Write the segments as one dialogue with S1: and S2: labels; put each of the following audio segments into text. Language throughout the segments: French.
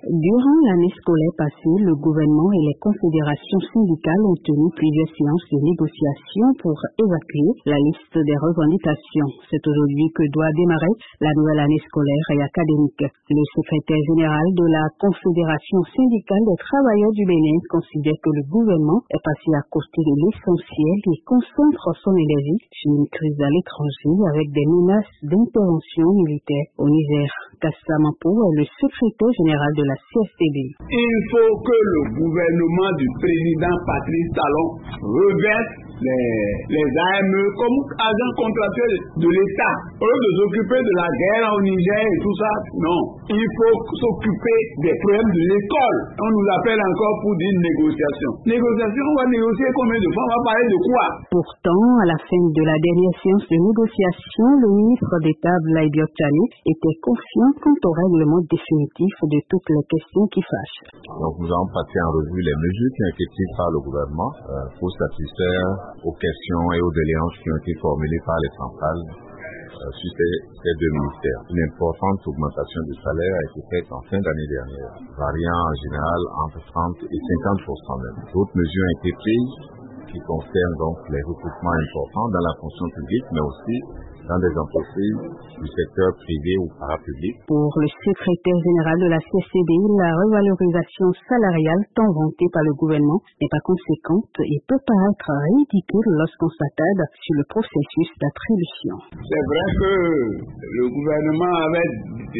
S1: Durant l'année scolaire passée, le gouvernement et les confédérations syndicales ont tenu plusieurs séances de négociation pour évacuer la liste des revendications. C'est aujourd'hui que doit démarrer la nouvelle année scolaire et académique. Le secrétaire général de la Confédération syndicale des travailleurs du Bénin considère que le gouvernement est passé à côté de l'essentiel et concentre son énergie sur une crise à l'étranger avec des menaces d'intervention militaire au Niger. Kassamampo est le secrétaire général de la CSTB.
S2: Il faut que le gouvernement du président Patrice Talon reverse les AME comme agents contractuels de l'État. Au lieu de s'occuper de la guerre au Niger et tout ça, non. Il faut s'occuper des problèmes de l'école. On nous appelle encore pour dire négociation. Négociation, on va négocier combien de fois? On va parler de quoi?
S1: Pourtant, à la fin de la dernière séance de négociation, le ministre d'État Blaise Diop-Tchani était confiant quant au règlement définitif de toutes les questions qui fâchent.
S3: Donc nous avons passé en revue les mesures qui ont été prises par le gouvernement pour satisfaire aux questions et aux doléances qui ont été formulées par les centrales sur ces deux ministères. Une importante augmentation du salaire a été faite en fin d'année dernière, variant en général entre 30 et 50% même. D'autres mesures ont été prises qui concernent donc les recrutements importants dans la fonction publique, mais aussi dans des entreprises du secteur privé ou parapublic.
S1: Pour le secrétaire général de la CSTB, la revalorisation salariale tant vantée par le gouvernement n'est pas conséquente et peut paraître ridicule lorsqu'on s'attarde sur le processus d'attribution.
S2: C'est vrai que le gouvernement avait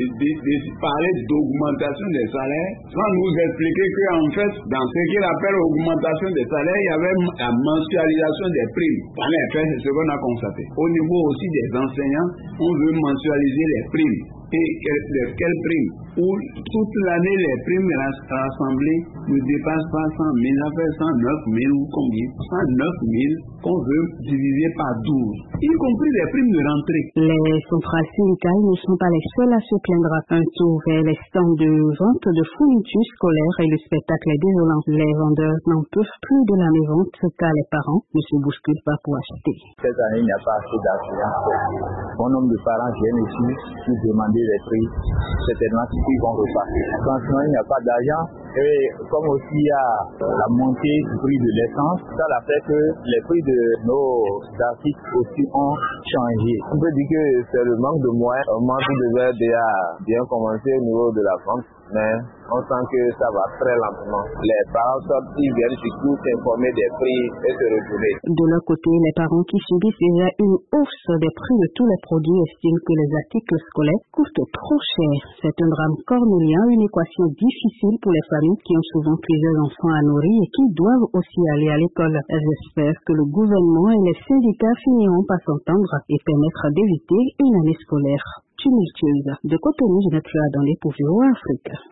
S2: parlé d'augmentation des salaires sans nous expliquer qu'en fait, dans ce qu'il appelle augmentation des salaires, il y avait la mensualisation des primes. Dans les faits, c'est ce qu'on a constaté. Au niveau aussi des enseignants, on veut mensualiser les primes. Et quelles primes? Où toute l'année, les primes rassemblées ne dépassent pas 100 000, ça fait 109 000 ou combien? 109 000 qu'on veut diviser par 12, y compris les primes de rentrée.
S1: Les centrales syndicales ne sont pas les seules à se plaindre. Un tour vers les stands de vente de fournitures scolaires et le spectacle est désolant. Les vendeurs n'en peuvent plus de la mévente car les parents ne se bousculent pas pour acheter.
S4: Cette année, il n'y a pas assez d'affluence. Bon nombre de parents viennent ici pour demander les prix. Certainement, ils vont repartir. Franchement, il n'y a pas d'argent. Et comme aussi il y a la montée du prix de l'essence, ça a fait que les prix de nos articles aussi ont changé. On peut dire que c'est le manque de moyens. Un manque qui devait déjà bien commencer au niveau de la vente, mais on sent que ça va très lentement. Les parents sortent, ils viennent surtout s'informer des prix et se retrouver.
S1: De leur côté, les parents qui subissent déjà une hausse des prix de tous les produits estiment que les articles scolaires coûtent trop cher. C'est un drame cornélien, une équation difficile pour les familles qui ont souvent plusieurs enfants à nourrir et qui doivent aussi aller à l'école. J'espère que le gouvernement et les syndicats finiront par s'entendre et permettre d'éviter une année scolaire tumultueuse. De Cotonou, je n'ai plus à donner pour VOA Afrique.